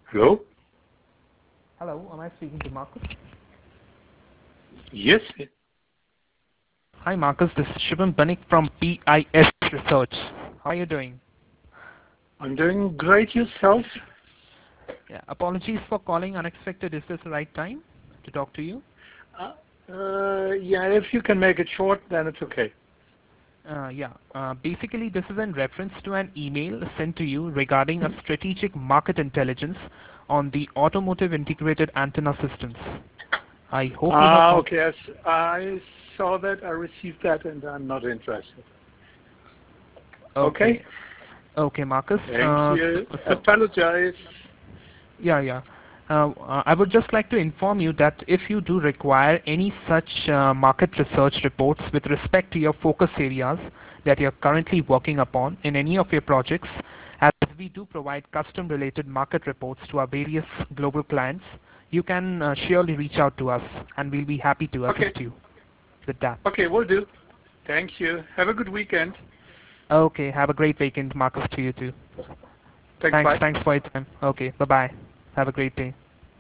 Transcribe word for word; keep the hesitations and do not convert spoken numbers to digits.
Hello? Hello, am I speaking to Marcus? Yes. Hi Marcus, this is Shubham Banik from P I S Research. How are you doing? I'm doing great. Yourself? Yeah, apologies for calling unexpected. Is this the right time to talk to you? Uh, uh, yeah, if you can make it short, then it's okay. Uh, yeah, uh, basically this is in reference to an email sent to you regarding a strategic market intelligence on the automotive integrated antenna systems. I hope you have Ah, not... okay. Yes, I saw that. I received that, and I'm not interested. Okay? Okay, okay Marcus. Thank Uh, so, you. so Apologize. Yeah, yeah. Uh, uh, I would just like to inform you that if you do require any such uh, market research reports with respect to your focus areas that you're currently working upon in any of your projects, as we do provide custom related market reports to our various global clients, you can uh, surely reach out to us and we'll be happy to Okay. assist you with that. Okay, will do. Thank you. Have a good weekend. Okay, have a great weekend, Marcus, to you too. Thanks, Thanks, bye. thanks for your time. Okay, bye-bye. Have a great day.